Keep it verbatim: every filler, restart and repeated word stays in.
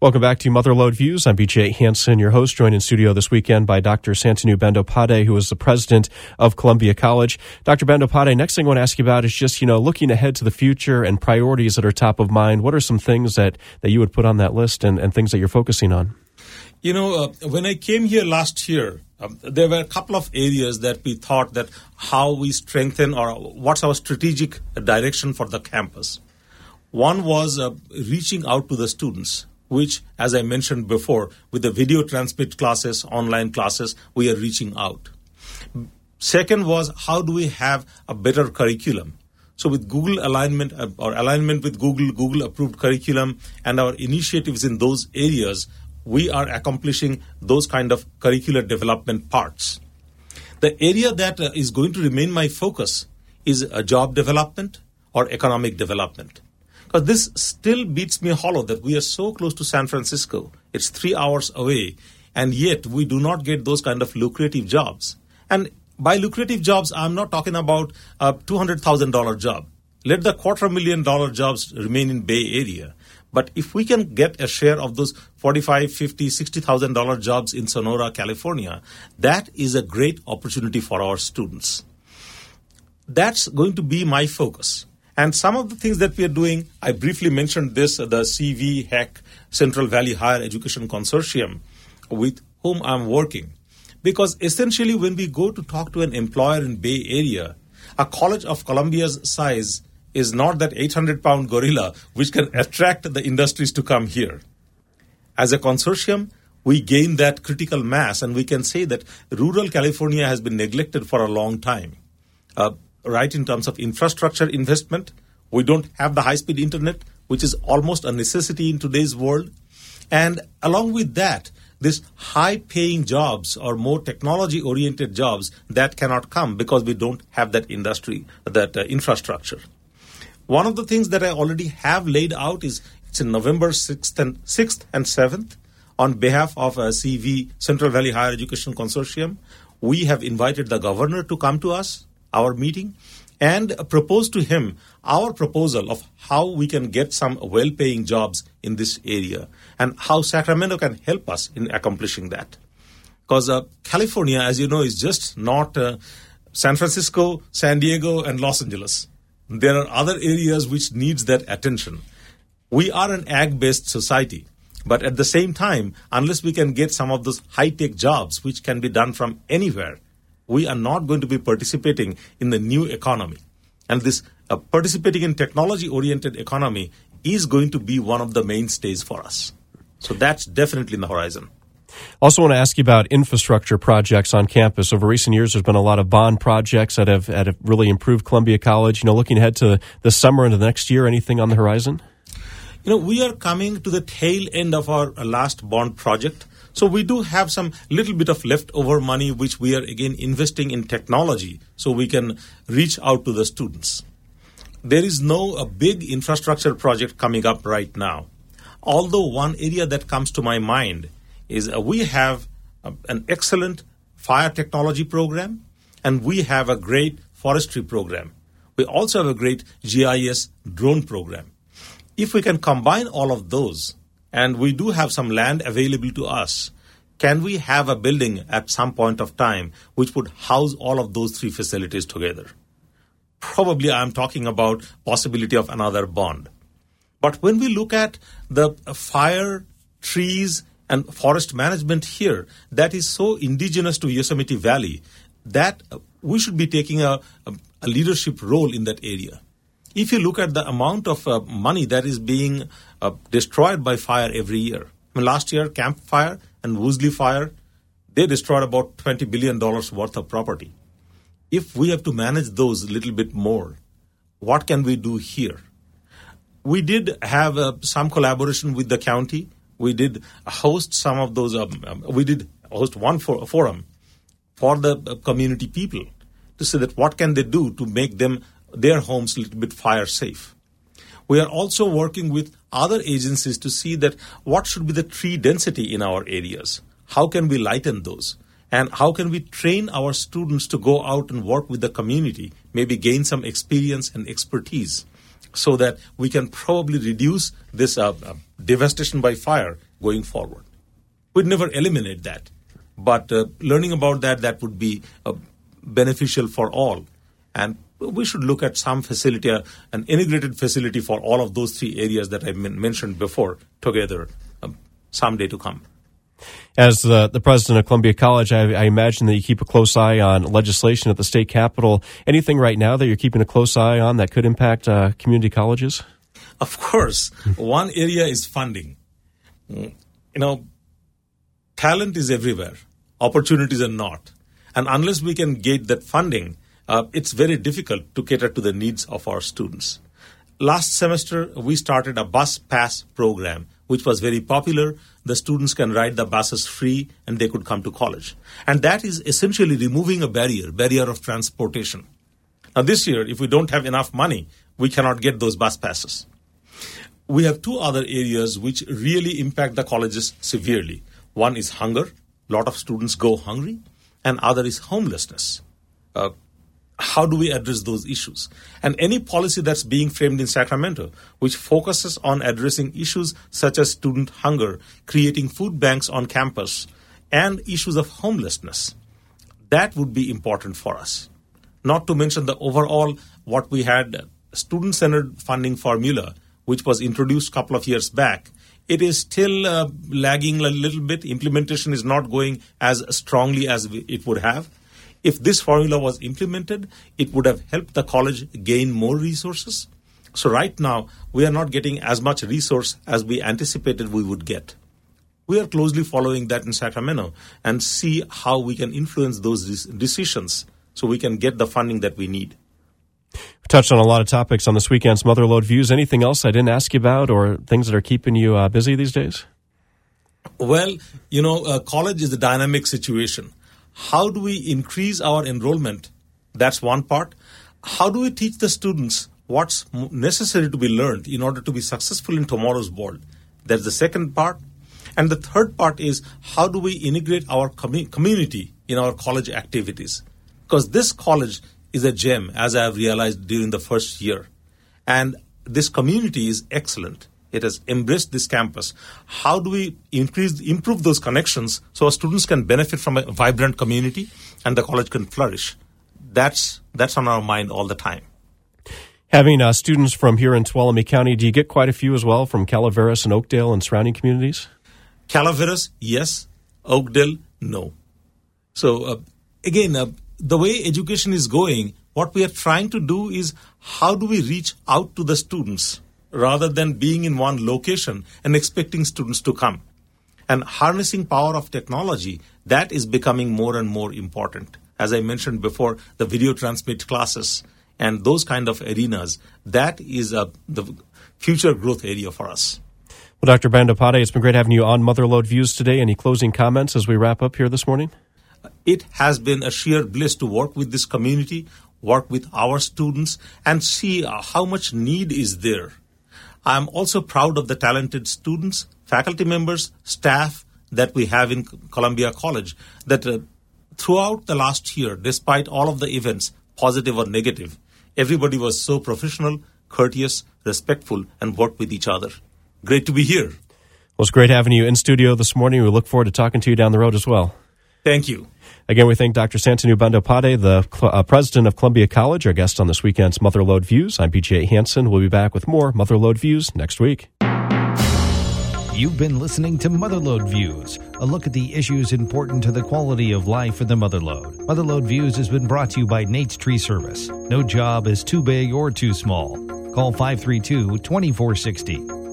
Welcome back to Motherlode Views. I'm B J Hansen, your host, joined in studio this weekend by Doctor Santanu Bandopade, who is the president of Columbia College. Doctor Bandopade, next thing I want to ask you about is just, you know, looking ahead to the future and priorities that are top of mind. What are some things that, that you would put on that list and, and things that you're focusing on? You know, uh, when I came here last year, um, there were a couple of areas that we thought that how we strengthen or what's our strategic direction for the campus. One was uh, reaching out to the students, which, as I mentioned before, with the video transmit classes, online classes, we are reaching out. Second was, how do we have a better curriculum? So with Google alignment uh, or alignment with Google, Google approved curriculum and our initiatives in those areas, we are accomplishing those kind of curricular development parts. The area that uh, is going to remain my focus is uh, job development or economic development. But this still beats me hollow that we are so close to San Francisco. It's three hours away, and yet we do not get those kind of lucrative jobs. And by lucrative jobs, I'm not talking about a two hundred thousand dollars job. Let the quarter million dollar jobs remain in Bay Area. But if we can get a share of those forty-five, fifty, sixty thousand dollars jobs in Sonora, California, that is a great opportunity for our students. That's going to be my focus. And some of the things that we are doing, I briefly mentioned this, the C V H E C, Central Valley Higher Education Consortium, with whom I'm working. Because essentially when we go to talk to an employer in Bay Area, a college of Columbia's size is not that eight hundred pound gorilla which can attract the industries to come here. As a consortium, we gain that critical mass, and we can say that rural California has been neglected for a long time. Uh, right in terms of infrastructure investment. We don't have the high-speed internet, which is almost a necessity in today's world. And along with that, this high-paying jobs or more technology-oriented jobs that cannot come because we don't have that industry, that uh, infrastructure. One of the things that I already have laid out is it's in November sixth and sixth and seventh on behalf of uh, C V, Central Valley Higher Education Consortium. We have invited the governor to come to us, our meeting, and propose to him our proposal of how we can get some well-paying jobs in this area and how Sacramento can help us in accomplishing that. Because uh, California, as you know, is just not uh, San Francisco, San Diego, and Los Angeles. There are other areas which needs that attention. We are an ag-based society, but at the same time, unless we can get some of those high-tech jobs which can be done from anywhere, we are not going to be participating in the new economy. And this uh, participating in technology-oriented economy is going to be one of the mainstays for us. So that's definitely in the horizon. Also want to ask you about infrastructure projects on campus. Over recent years, there's been a lot of bond projects that have, that have really improved Columbia College. You know, looking ahead to the summer and the next year, anything on the horizon? You know, we are coming to the tail end of our last bond project. So we do have some little bit of leftover money which we are again investing in technology so we can reach out to the students. There is no a big infrastructure project coming up right now. Although one area that comes to my mind is uh, we have uh, an excellent fire technology program and we have a great forestry program. We also have a great G I S drone program. If we can combine all of those, and we do have some land available to us, can we have a building at some point of time which would house all of those three facilities together? Probably I'm talking about possibility of another bond. But when we look at the fire, trees, and forest management here, that is so indigenous to Yosemite Valley that we should be taking a, a, a leadership role in that area. If you look at the amount of uh, money that is being uh, destroyed by fire every year. I mean, last year, Camp Fire and Woolsey Fire, they destroyed about twenty billion dollars worth of property. If we have to manage those a little bit more, what can we do here? We did have uh, some collaboration with the county. We did host some of those, um, um, we did host one for, forum for the uh, community people to say that what can they do to make them their homes a little bit fire safe. We are also working with other agencies to see that what should be the tree density in our areas. How can we lighten those? And how can we train our students to go out and work with the community, maybe gain some experience and expertise so that we can probably reduce this uh, uh, devastation by fire going forward. We'd never eliminate that, but uh, learning about that, that would be uh, beneficial for all. And we should look at some facility, uh, an integrated facility for all of those three areas that I men- mentioned before together uh, someday to come. As the, the president of Columbia College, I, I imagine that you keep a close eye on legislation at the state capitol. Anything right now that you're keeping a close eye on that could impact uh, community colleges? Of course. One area is funding. You know, talent is everywhere. Opportunities are not. And unless we can get that funding, uh, it's very difficult to cater to the needs of our students. Last semester, we started a bus pass program, which was very popular. The students can ride the buses free and they could come to college. And that is essentially removing a barrier, barrier of transportation. Now this year, if we don't have enough money, we cannot get those bus passes. We have two other areas which really impact the colleges severely. One is hunger. A lot of students go hungry. And other is homelessness. Uh, how do we address those issues? And any policy that's being framed in Sacramento, which focuses on addressing issues such as student hunger, creating food banks on campus, and issues of homelessness, that would be important for us. Not to mention the overall, what we had, student-centered funding formula, which was introduced a couple of years back. It is still uh, lagging a little bit. Implementation is not going as strongly as it would have. If this formula was implemented, it would have helped the college gain more resources. So right now, we are not getting as much resource as we anticipated we would get. We are closely following that in Sacramento and see how we can influence those decisions so we can get the funding that we need. We touched on a lot of topics on this weekend's Motherlode Views. Anything else I didn't ask you about or things that are keeping you uh, busy these days? Well, you know, uh, college is a dynamic situation. How do we increase our enrollment? That's one part. How do we teach the students what's necessary to be learned in order to be successful in tomorrow's world? That's the second part. And the third part is how do we integrate our com- community in our college activities? Because this college is a gem, as I have realized during the first year. And this community is excellent. It has embraced this campus. How do we increase, improve those connections so our students can benefit from a vibrant community and the college can flourish? That's that's on our mind all the time. Having uh, students from here in Tuolumne County, do you get quite a few as well from Calaveras and Oakdale and surrounding communities? Calaveras, yes. Oakdale, no. So uh, again, uh, the way education is going, what we are trying to do is how do we reach out to the students rather than being in one location and expecting students to come. And harnessing power of technology, that is becoming more and more important. As I mentioned before, the video transmit classes and those kind of arenas, that is a, the future growth area for us. Well, Doctor Bandopade, it's been great having you on Motherlode Views today. Any closing comments as we wrap up here this morning? It has been a sheer bliss to work with this community, work with our students, and see how much need is there. I'm also proud of the talented students, faculty members, staff that we have in Columbia College, that uh, throughout the last year, despite all of the events, positive or negative, everybody was so professional, courteous, respectful, and worked with each other. Great to be here. Well, it's great having you in studio this morning. We look forward to talking to you down the road as well. Thank you. Again, we thank Doctor Santanu Bandopade, the uh, president of Columbia College, our guest on this weekend's Motherlode Views. I'm B J Hansen. We'll be back with more Motherlode Views next week. You've been listening to Motherlode Views, a look at the issues important to the quality of life in the Motherlode. Motherlode Views has been brought to you by Nate's Tree Service. No job is too big or too small. Call five three two, two four six zero.